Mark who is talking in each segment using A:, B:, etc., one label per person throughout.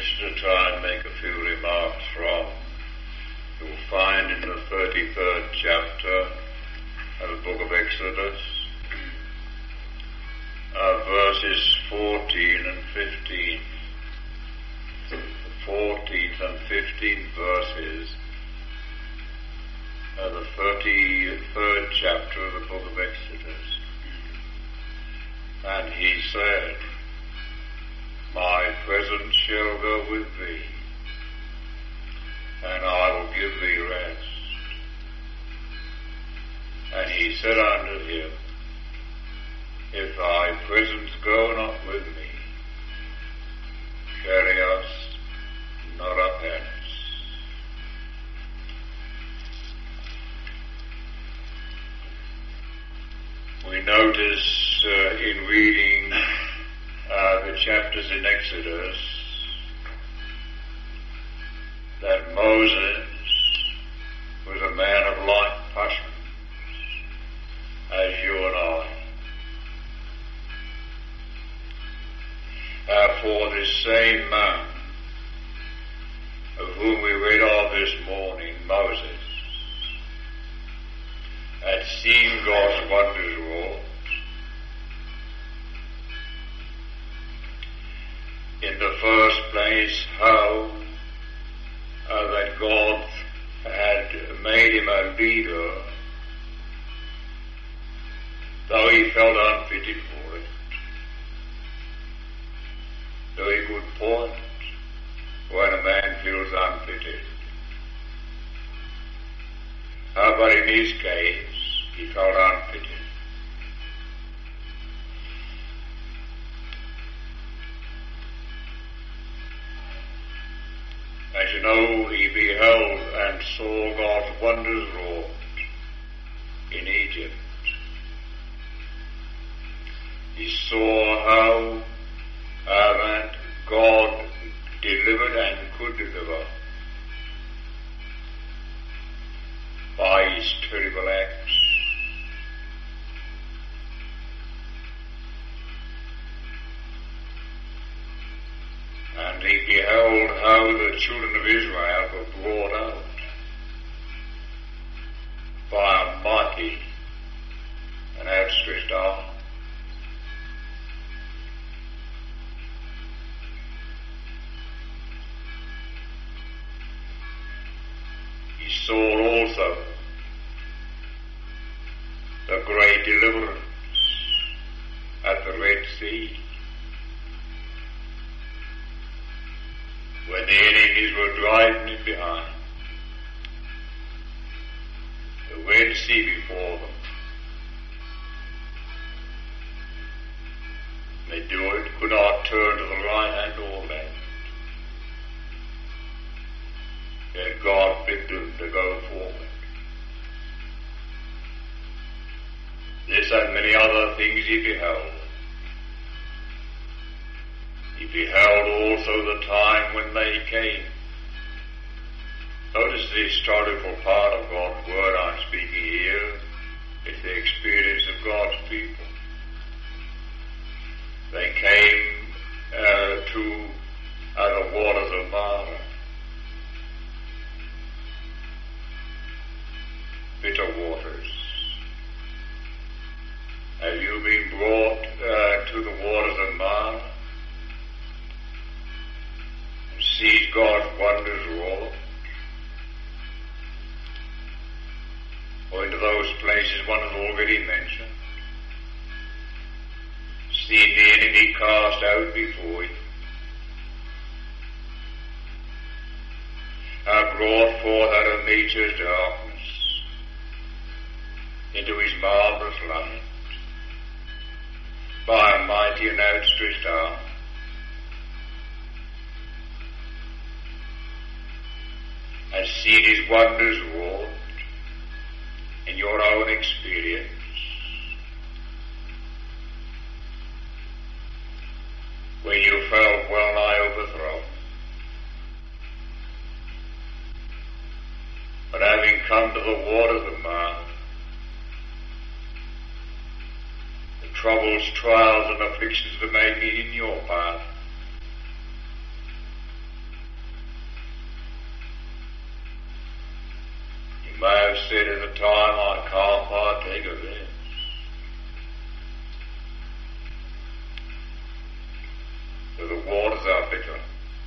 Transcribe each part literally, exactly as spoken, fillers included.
A: to try and make a few remarks from. You'll find in the thirty-third chapter of the book of Exodus, uh, verses fourteen and fifteen. The fourteenth and fifteenth verses of the thirty-third chapter of the book of Exodus. And he said, "My presence shall go with thee, and I will give thee rest." And he said unto him, "If thy presence go not with me, carry us not up hence." We notice uh, in reading uh, the chapters in Exodus that Moses was a man of like passions as you and I. Uh, for this same man of whom we read of this morning, Moses, had seen God's wonders wrought. In the first place, how uh, that God had made him a leader, though he felt unfitted for it, though he could point when a man feels unfitted. Uh, but in his case, he felt unfitted. As you know, he beheld and saw God's wonders wrought in Egypt. He saw how uh, that God delivered and could deliver by his terrible acts. And he beheld how the children of Israel were brought out by a mighty and outstretched arm. He saw also the great deliverance at the Red Sea, when the enemies were driving him behind, the Red Sea before them. They do it, could not turn to the right hand or left. Yet God bid them to go forward. This and many other things he beheld. He beheld also the time when they came. Notice the historical part of God's word I'm speaking here. It's the experience of God's people. They came uh, to uh, the waters of Marah. Bitter waters. Have you been brought uh, to the waters of Marah? Sees God's wonders wrought, or into those places one has already mentioned, seen the enemy cast out before you, have brought forth out of nature's darkness into his marvelous light by a mighty and outstretched arm. And seen his wonders wrought in your own experience. When you felt well nigh overthrown. But having come to the waters of Marah, the troubles, trials, and afflictions that may be in your path, may have said at the time, I can't partake of this. For the waters are bitter.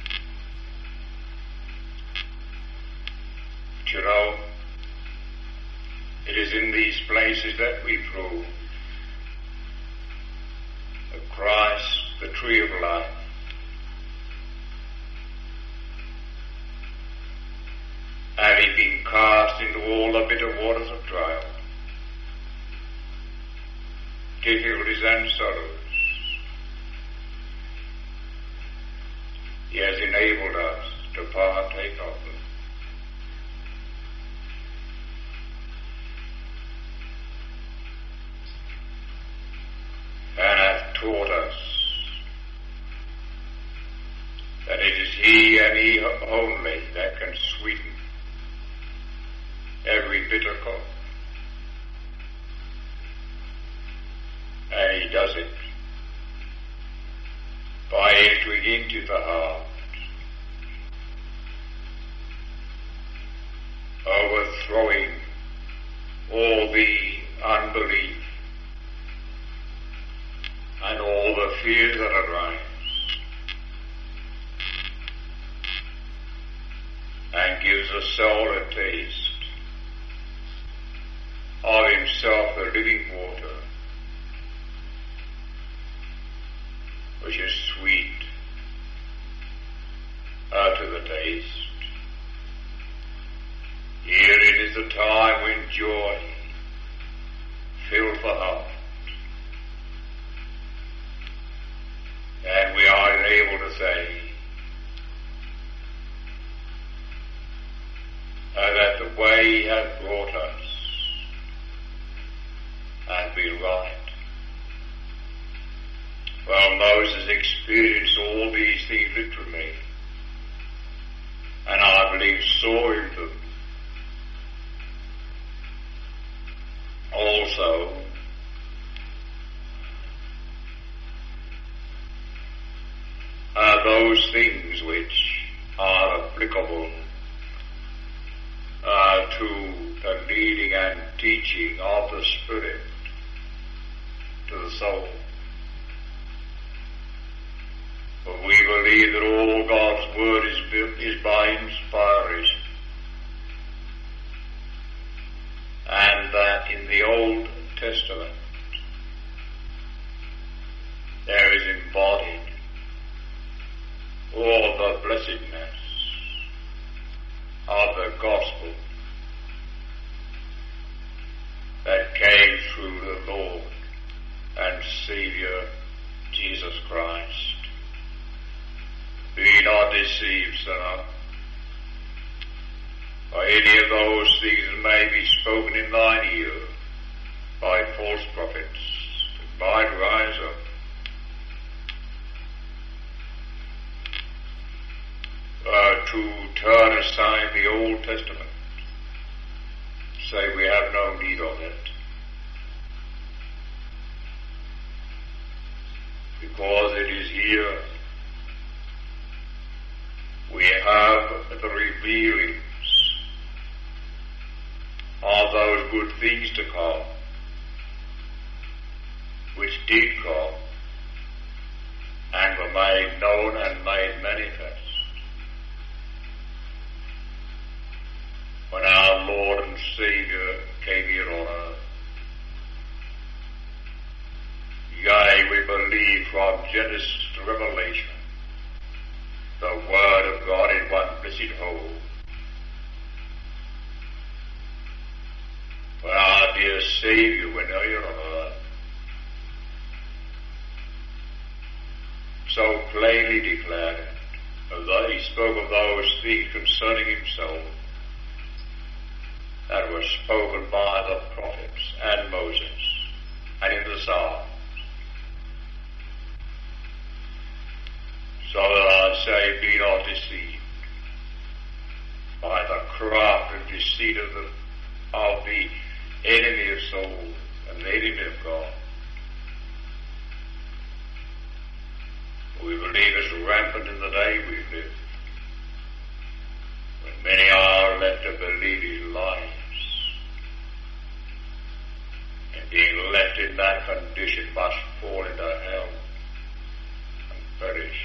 A: But you know, it is in these places that we prove that Christ, the tree of life, having been cast into all the bitter waters of trial, difficulties and sorrows, He has enabled us to partake of them. And hath taught us that it is He and He only that can sweeten every bitter cup. And He does it by entering into the heart, overthrowing all the unbelief and all the fear that arise, and gives the soul a taste of Himself, the living water, which is sweet unto the taste. Here it is a time when joy fills the heart, and we are able to say uh, that the way He hath brought us hath been right. Well, Moses experienced all these things literally, and I believe saw in them also are those things which are applicable uh, to the leading and teaching of the Spirit to the soul. But we believe that all God's Word is, built, is by inspiration, and that in the Old Testament there is embodied all the blessedness of the gospel that came through the Lord and Saviour Jesus Christ. Be not deceived, sinner, for any of those things may be spoken in thine ear by false prophets that might rise up. Uh, to turn aside the Old Testament, say we have no need of it, because it is here we have the revealings of those good things to come, which did come and were made known and made manifest when our Lord and Saviour came here on earth. Yea, we believe from Genesis to Revelation, the Word of God in one blessed whole. When our dear Saviour went here on earth, so plainly declared it, although He spoke of those things concerning Himself that were spoken by the prophets and Moses and in the Psalms. So that I say, be not deceived by the craft and deceit of the, of the enemy of soul and the enemy of God. We believe it's rampant in the day we live, when many are led to believe his lies in that condition must fall into hell and perish.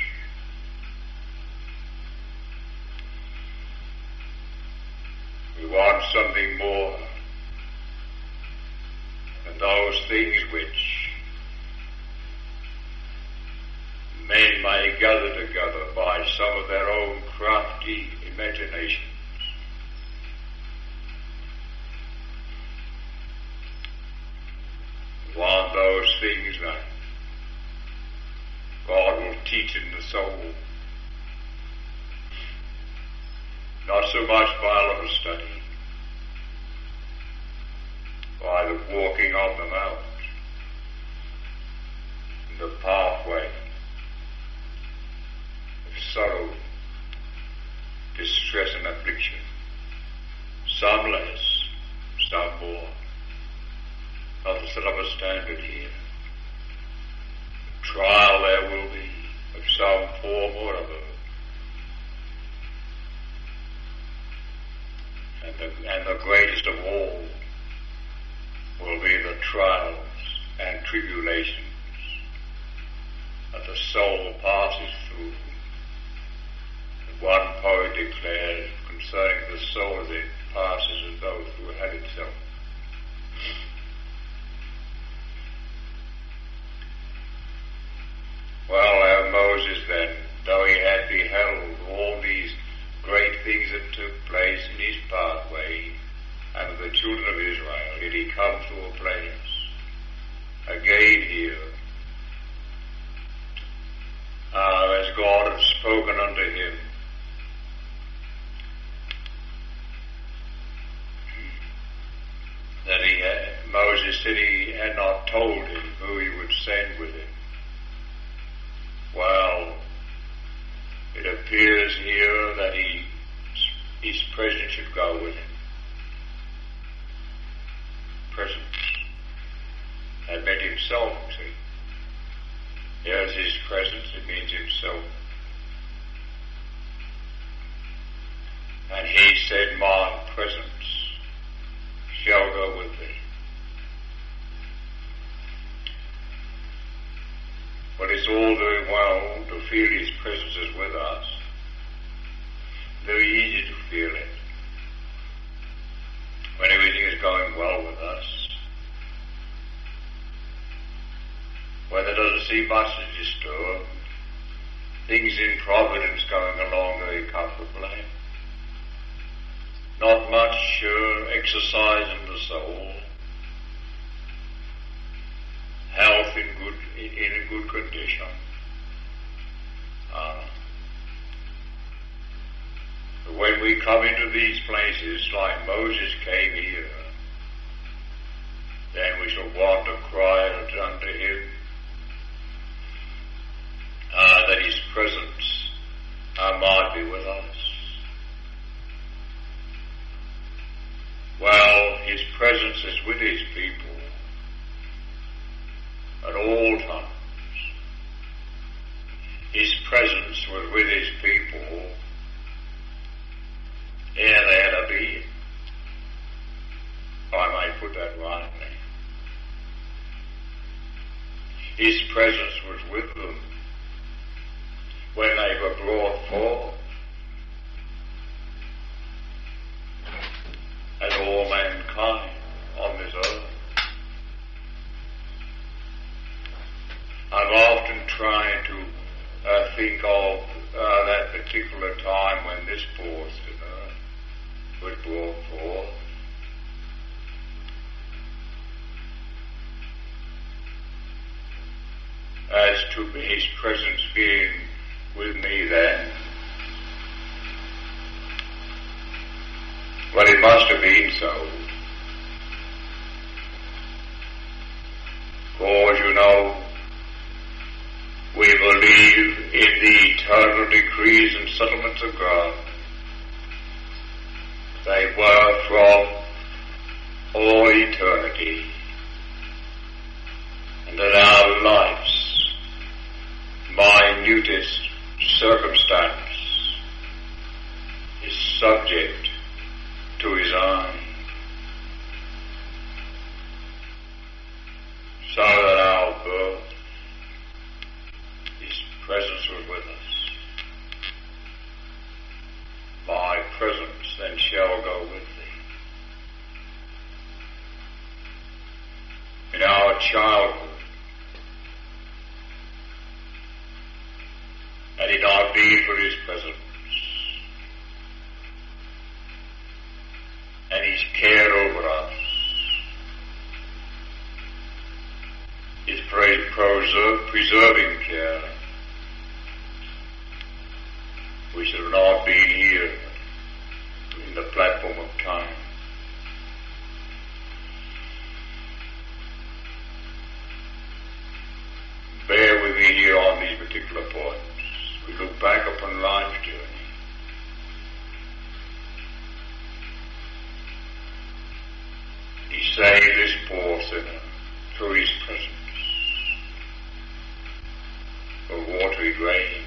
A: We want something more than those things which men may gather together by some of their own crafty imaginations. We want those things that God will teach in the soul, not so much by a lot of study, by the walking of them out, in the pathway of sorrow, distress and affliction, some less, some more. Not to set up a standard here. Trial there will be of some form or other. And the, and the greatest of all will be the trials and tribulations that the soul passes through. One poet declares concerning the soul as it passes as though through hell itself. Well, our Moses then, though he had beheld all these great things that took place in his pathway and of the children of Israel, did he come to a place again here, uh, as God had spoken unto him, that he had, Moses said he had not told him who he would send with him. Well, it appears here that he, his presence should go with him. Presence. That meant himself, see. Here's his presence, it means himself. And he said, my presence shall go with thee. But it's all very well to feel his presence is with us. Very easy to feel it when everything is going well with us. When there doesn't seem much to disturb, things in providence going along very comfortably. Not much uh, exercise in the soul. Health in good in, in a good condition. Uh, when we come into these places, like Moses came here, then we shall want to cry unto him uh, that his presence uh, might be with us. Well, his presence is with his people at all times. His presence was with his people ere they had a being. If I might put that rightly. His presence was with them when they were brought forth as all mankind on this earth. I've often tried to uh, think of uh, that particular time when this force uh, was brought forth. As to his presence being with me then. Well, it must have been so. For, you know, we believe in the eternal decrees and settlements of God. They were from all eternity, and that our life's minutest circumstance is subject to his eye. So our childhood. Had it not been for His presence and His care over us, His preserve, preserving care, we should have not been here in the platform of time. Bear with me here on these particular points. We look back upon life's journey. He saved this poor sinner through His presence, a watery grave.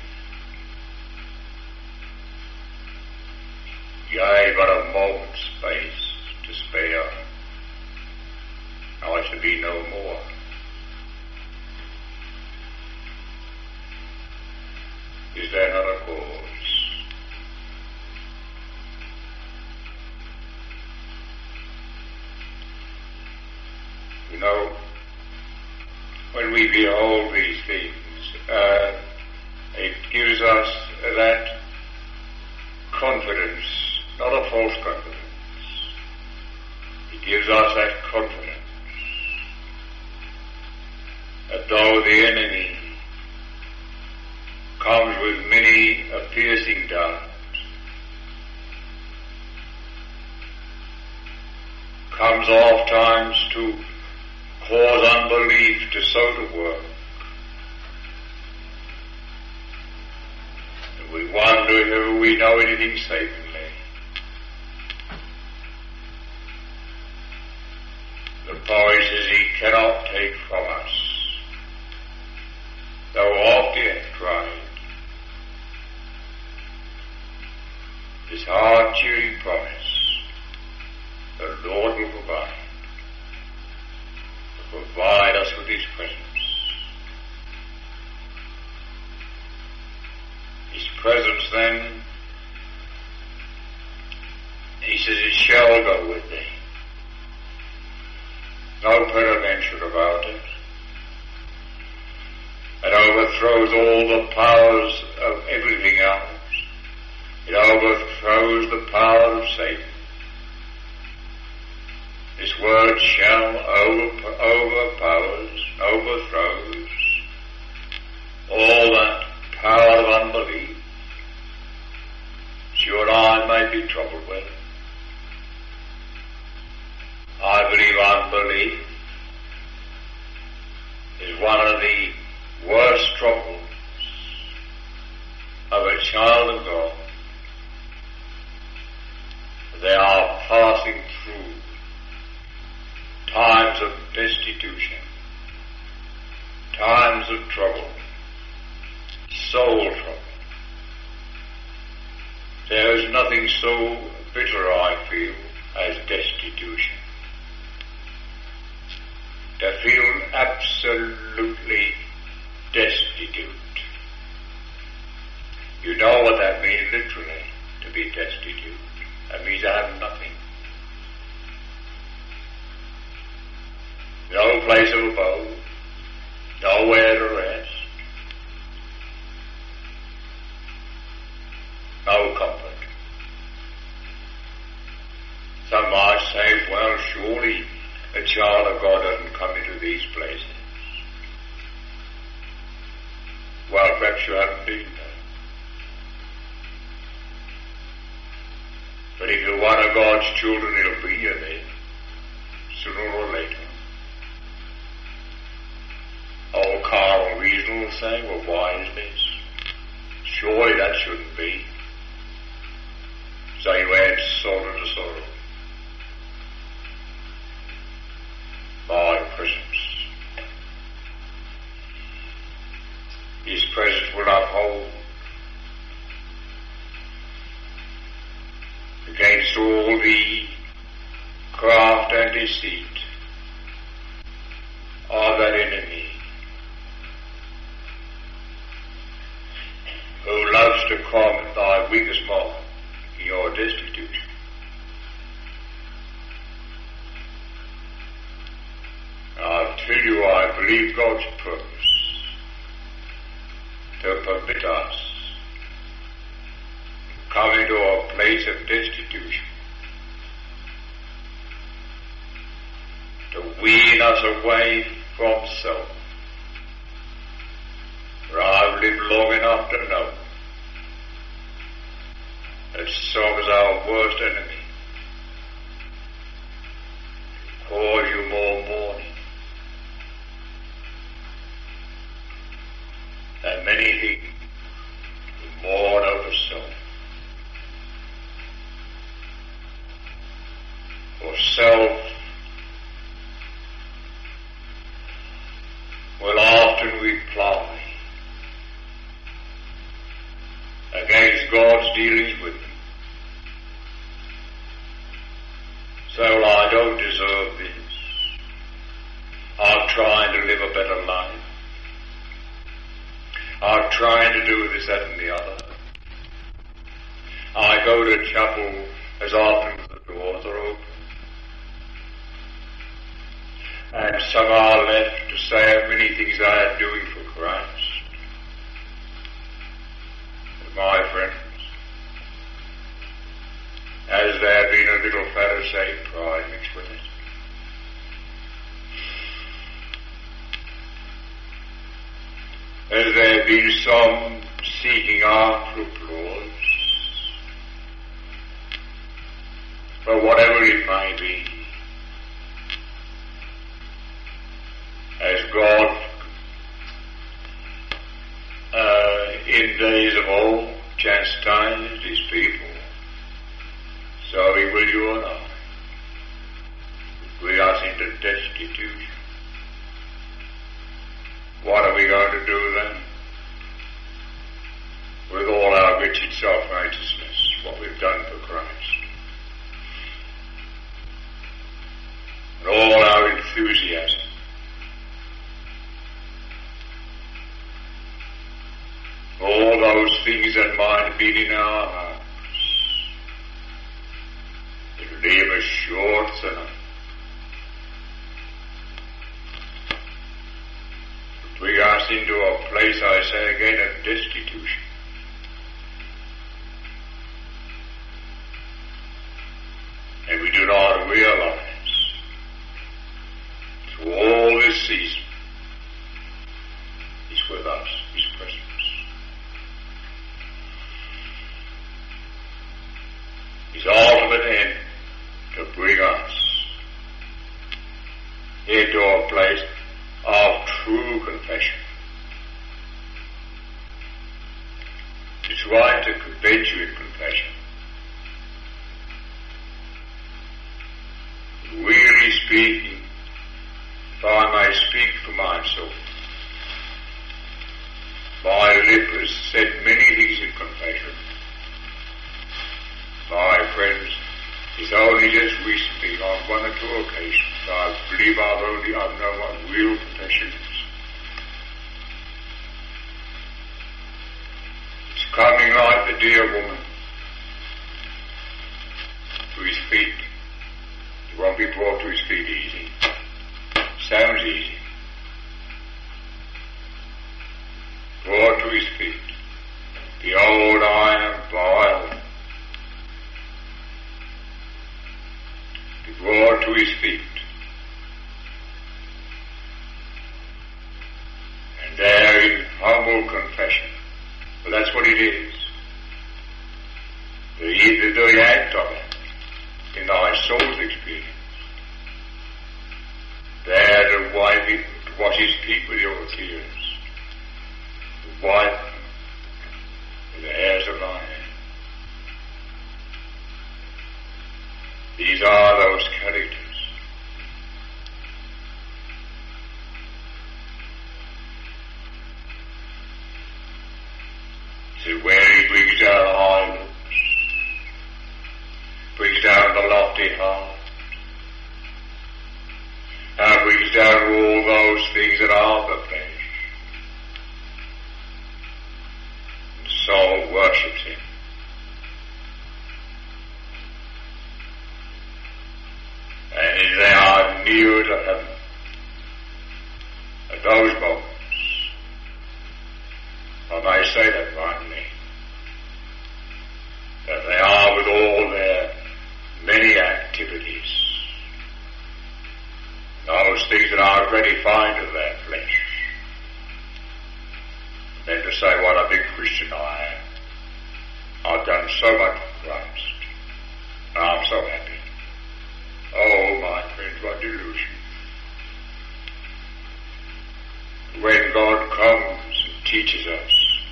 A: Yea, but a moment's space to spare. Now I shall be no more. Is there not a cause? You know, when we behold these things, uh, it gives us that confidence, not a false confidence. It gives us that confidence that though the enemy comes with many a piercing dart, comes oft times to cause unbelief to so to work, and we wonder if we know anything savingly. The poet says He cannot take from us, though oft He hath tried. This heart-cheering promise, the Lord will provide, will provide us with His presence. His presence then, He says, it shall go with thee. No peradventure about it. It overthrows all the powers of everything else. It overthrows the power of Satan. This word shall over, overpowers, overthrows all that power of unbelief you and I may be troubled with. I believe unbelief is one of the worst troubles of a child of God. They are passing through times of destitution, times of trouble, soul trouble. There is nothing so bitter, I feel, as destitution. To feel absolutely destitute. You know what that means literally, to be destitute. That means I have nothing. No place of abode, nowhere to rest, no comfort. Some might say, well, surely a child of God doesn't come into these places. Well, perhaps you haven't been there. But if you're one of God's children, it'll be you there, sooner or later. Old Carl Reason will say, well, why is this? Surely that shouldn't be. So you add sorrow to sorrow. My presence. His presence will uphold against all the craft and deceit of that enemy who loves to come at thy weakest moment in your destitution. I've tell you, I believe God's purpose to permit us to come into a place of destitution, to wean us away from self. For I've lived long enough to know that self is our worst enemy. It cause you more mourning than many things to mourn over self. For self will often reply against God's dealings with them. So, well, I don't deserve this. I'm trying to live a better life. I'm trying to do this, that and the other. I go to chapel as often as the doors are open. And some are left to say how many things I am doing for Christ. But my friends, has there been a little Pharisee pride mixed with it? Has there been some seeking after applause? For whatever it may be, as God uh, in days of old chastised his people, so he will you and I, bring us into destitution. What are we going to do then? With all our wretched self-righteousness, what we've done for Christ, and all our enthusiasm, all those things that might have been in our hearts, that leave us short enough. Bring us into a place, I say again, of destitution. And we do not realize through all this season, He's with us, His presence. His ultimate end to bring us into a place of true confession. It's right to venture in confession. Really speaking, if I may speak for myself, my lip has said many things in confession. My friends, it's only just recently, on one or two occasions, I believe I've only, I've known what real confession is. It's coming like the dear woman to his feet. He won't be brought to his feet easy. Sounds easy. Brought to his feet. Behold, I am vile. Be brought to his feet. And there in humble confession, for that's what it is, the, the, the act of it, in thy soul's experience, there to wipe it, to wash his feet with your tears, to wipe them with the hairs of thy head. These are those characters. See where he brings down high looks, brings down the lofty heart, and brings down all those things that are the flesh. The soul worships him. And they are near to heaven. those moments, I may say that rightly, that they are with all their many activities, those things that are gratified of their flesh, then to say what a big Christian I am. I've done so much for Christ, and I'm so happy. Oh, my friends, what delusion. When God comes and teaches us,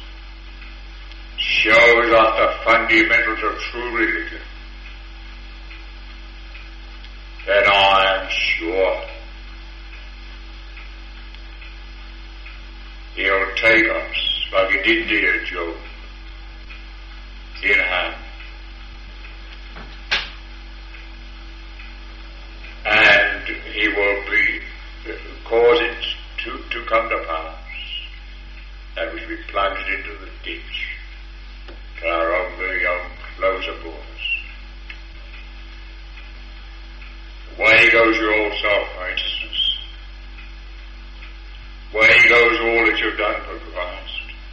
A: shows us the fundamentals of true religion, then I am sure He'll take us, like He did dear Job, in hand, and He will be cause it to, to come to pass that we should be plunged into the ditch to our own very own close of borders. Away goes your old self-righteousness. Away goes all that you've done for Christ.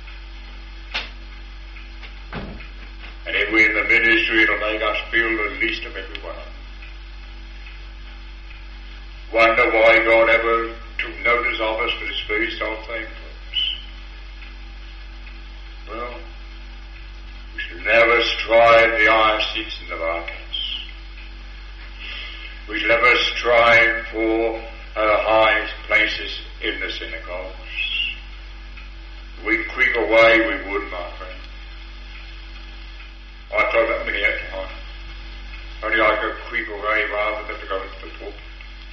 A: And if we're in the ministry, it'll make us feel the least of every one of them. Wonder why God ever took notice of us for His very self-same purpose. Well, we should never strive the higher seats in the markets. We should never strive for uh, the highest places in the synagogues. If we creep away, we would, my friend. I thought that many at the time. Only I could creep away rather than to go into the pulpit.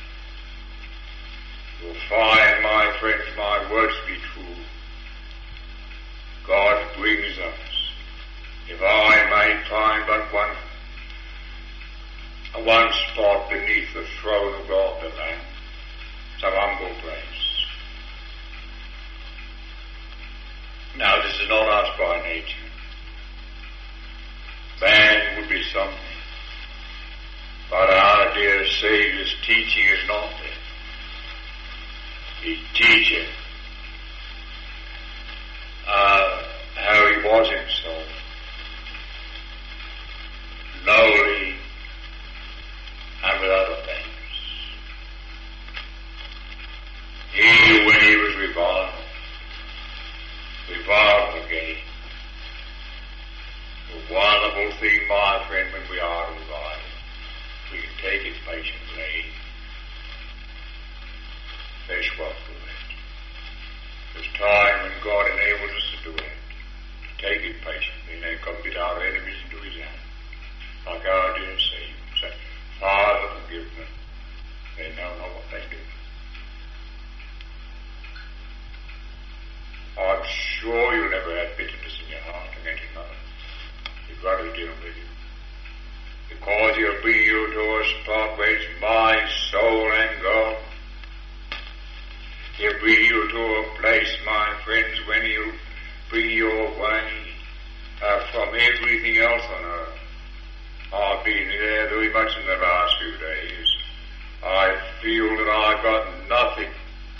A: You'll find, my friends, my words be true. God brings us, if I may find but one, one spot beneath the throne of God the Lamb, some humble place. Now, this is not us by nature. Man would be something, but our dear Saviour's teaching is not there. He teaches uh, how He was Himself, lowly and without offense. He, when He was reviled, reviled again. A wonderful thing, my friend, when we are reviled, we can take it patiently. Fish walk through it. There's time when God enables us to do it, to take it patiently, and then commit our enemies into His hand, like our dear Savior. Say, Father, forgive them. They know not what they do. I'm sure you'll never have bitterness in your heart against another. You've got to deal with you. Because He'll bring you to a spot where it's my soul and God. He'll bring you to a place, my friends, when He'll bring you away uh, from everything else on earth. I've been there very much in the last few days. I feel that I've got nothing.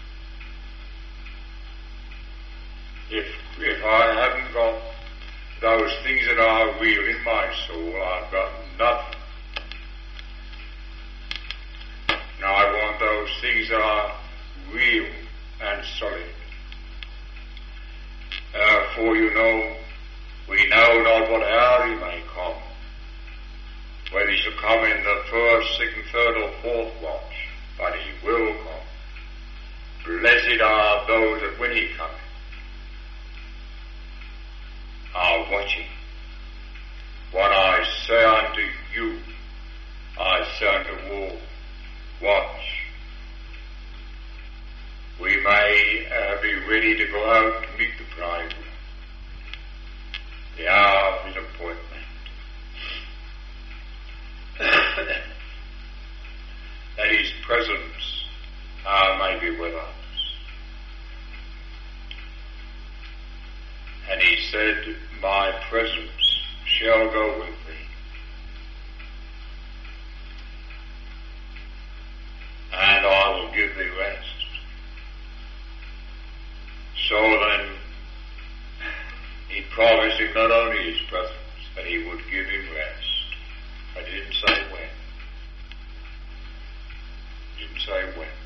A: If if I haven't got those things that are real in my soul, I've got nothing. Now I want those things that are real and solid. Uh, for you know, we know not what hour He may come, whether He shall come in the first, second, third, or fourth watch, but He will come. Blessed are those that when He cometh are watching. What I say unto you, I say unto all, watch. We may uh, be ready to go out to meet the bridegroom. The hour of His appointment. That His presence uh, may be with us. And He said, my presence shall go with thee. And I will give thee rest. So then, he promised him not only his presence, but he would give him rest. But he didn't say when. He didn't say when.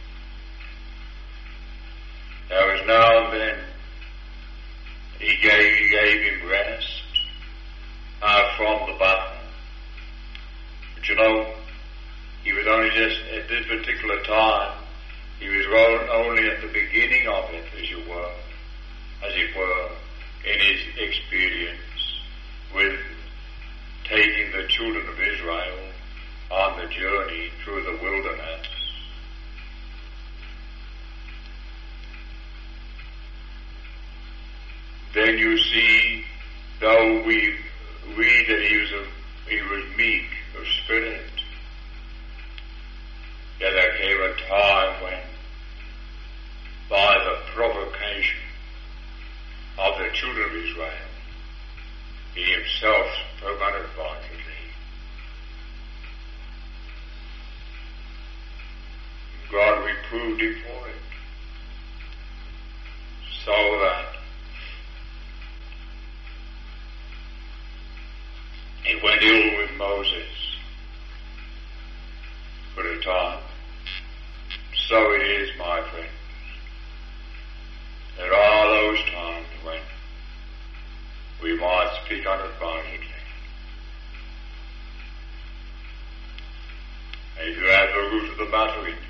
A: There was now and then he gave, he gave him rest uh, from the battle. But you know, he was only just at this particular time, he was only at the beginning of it, as you were, as it were, in his experience with taking the children of Israel on the journey through the wilderness. Then you see, though we read that he was a, he was meek of spirit, yet there came a time when, by the provocation of the children of Israel, he himself spoke unadvisedly. God reproved him for it, so that it went ill with Moses for a time. So it is, my friends. There are those times when we might speak unadvisedly. And if you have the root of the matter in you,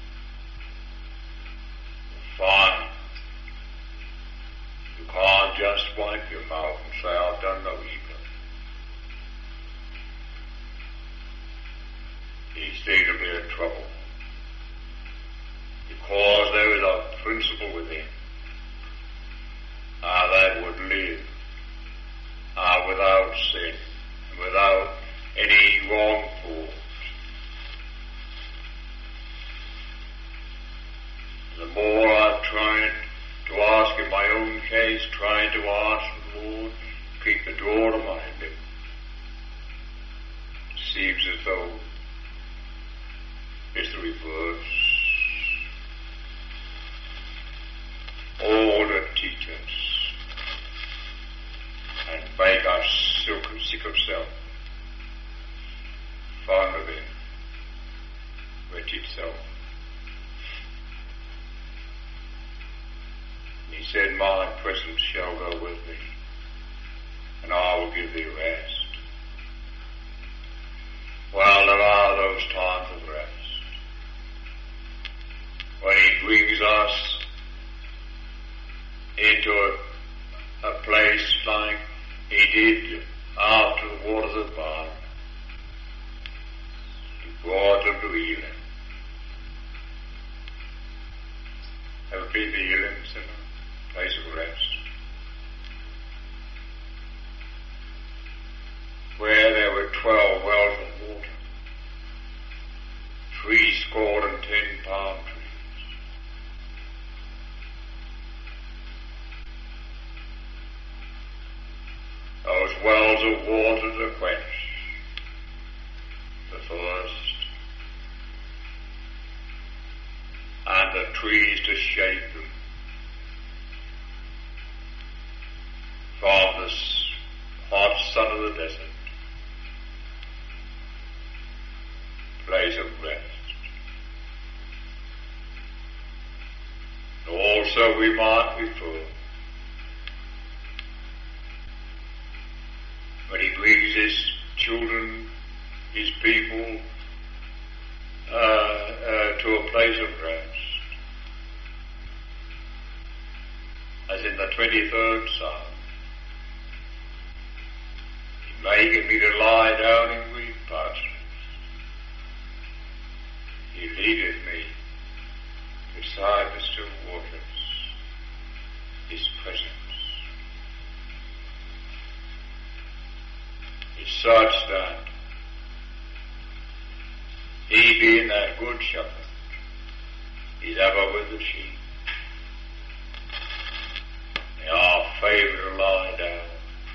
A: fine. You can't just wipe your mouth and say, I've done no evil. He's still to be in trouble. Because there is a principle within uh, that would live uh, without sin, without any wrong thought. The more I've tried to ask in my own case, trying to ask the Lord, keep the door to mind him, seems as though it's the reverse. All that teach us and make us sick of self, fond of him, which itself. He said, my presence shall go with thee, and I will give thee rest. Well, there are those times of rest when he brings us into a, a place like he did after the waters of Baal. He brought them to Elim. Ever been to Elim, sinner? Place of rest. Where there were twelve wells of water, three score and ten palm trees. Those wells of water to quench the thirst, and the trees to shade them from the hot sun of the desert, place of rest. Also we might refer, when he brings his children, his people, uh, uh, to a place of rest, as in the twenty-third Psalm, he maketh me to lie down in green pastures. He leadeth me beside the still waters, his presence is such that he, being that good shepherd, is ever with the sheep. They are favoured to lie down.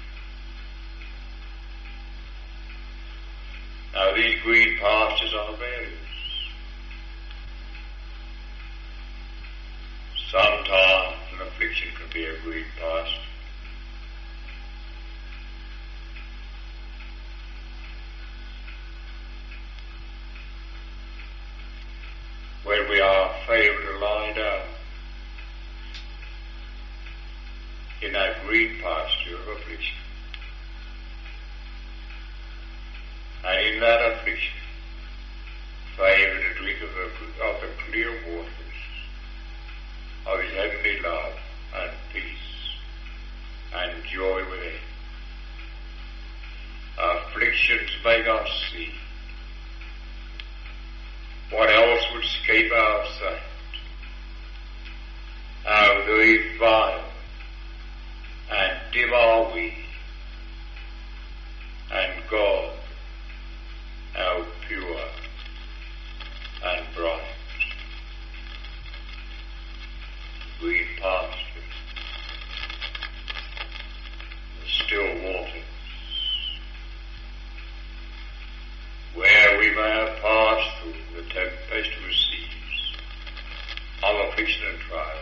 A: Now these green pastures are various. Sometimes an affliction dear green past. When we are failed to lie down in that green pasture of affliction, and in that affliction, failed to drink of the, of the clear waters of His heavenly love and peace and joy within. Afflictions make us see what else would escape our sight, how very vile and dim are we, and God, how pure and bright. Green pasture, the still waters, where we may have passed through the tempestuous seas of affliction and trial.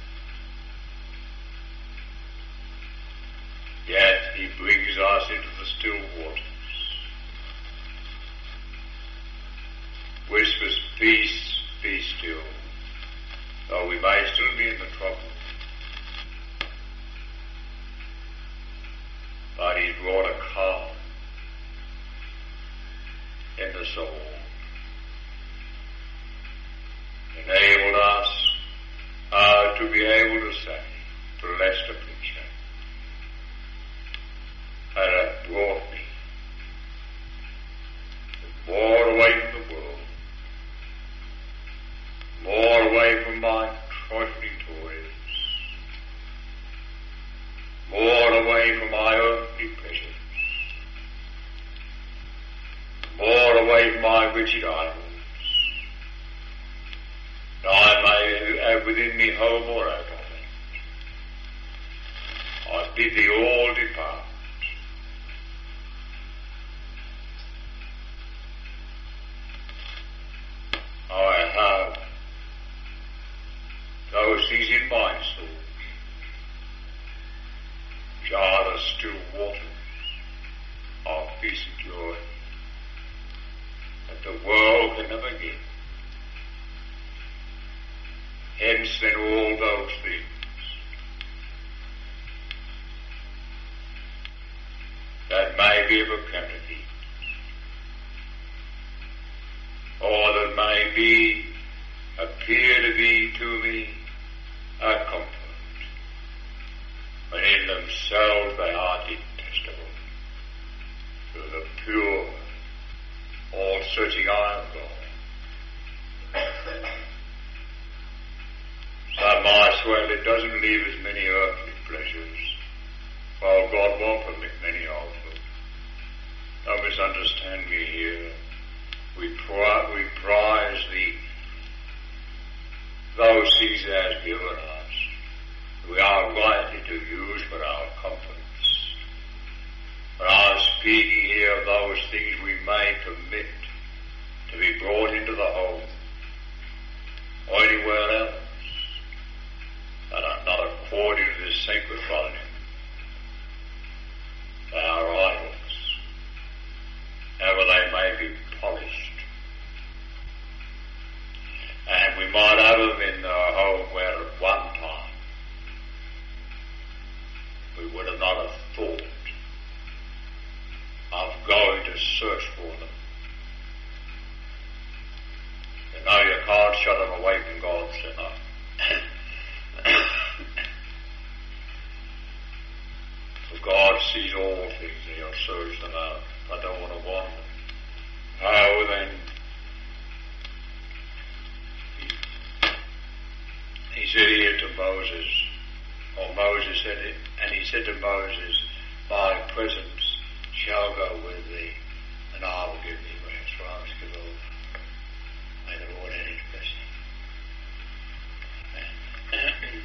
A: Yet He brings us into the still waters, whispers, peace, be still, though we may still be in the trouble. But He's brought a calm in the soul, enabled us uh, to be able to say, blessed affliction, that hath brought me more away from the world, more away from my trifling toys, more away from my earthly pleasures, more away from my rigid idols, that I may have within me home or out of it. I bid thee all depart. I have those things in my soul, which are the still waters of peace and joy, that the world can never give. Hence then all those things that may be of a counterfeit, or that may be, appear to be to me a comfort, when in themselves they are detestable to the pure, all-searching eye of God. So my soul, it doesn't leave as many earthly pleasures, while God won't permit many of them. Don't misunderstand me here. We, pri- we prize the those things He has given us. We are rightly to use for our comforts. But I am speaking here of those things we may commit to be brought into the home or anywhere else that are not according to this sacred volume. They are idols, ever they may be polished. And we might have them in our home where at one time we would have not have thought of going to search for them. You know, you can't shut them away from God, sinner. For God sees all things, and He'll search them out. I don't want to want them. How then? He, he said here to Moses, or Moses said it, and he said to Moses, my presence shall go with thee, and I will give thee rest. Rise, give over. May the Lord add His blessing. Amen.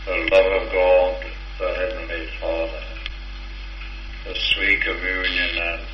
A: the love of God, the Heavenly Father, the sweet communion and